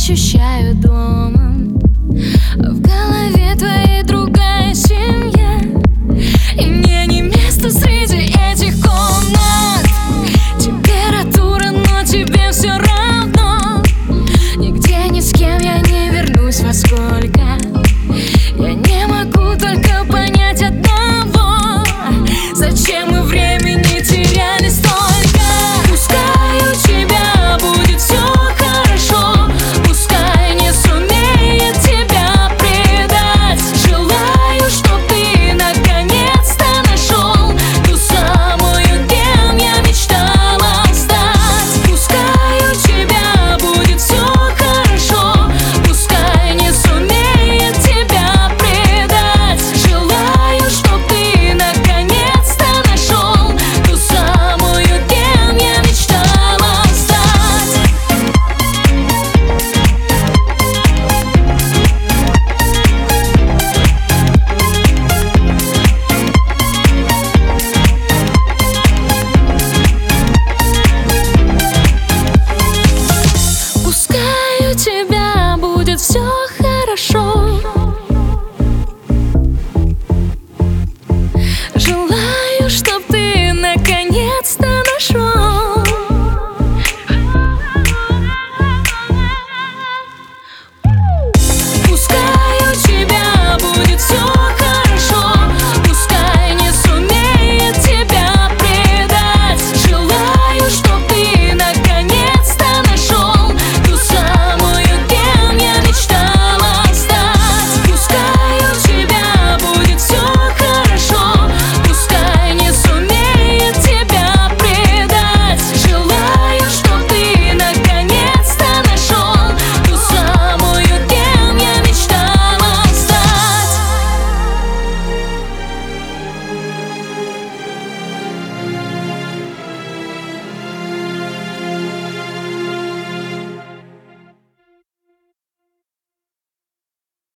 ощущаю домом. В голове твоей другая семья, и мне не место среди этих комнат. Температура, но тебе все равно. Нигде ни с кем я не вернусь во сколько. Я не могу только понять одного: зачем мы времени теряли столько? Пускай у тебя будет все хорошо, пускай не сумеет тебя предать. Желаю, чтоб ты наконец-то нашел ту самую, кем я мечтала стать. Пускай у тебя будет все хорошо, пускай не сумеет тебя предать. Желаю, чтоб ты наконец-то нашел ту самую, кем я мечтала стать. Пускай у тебя будет все хорошо. Желаю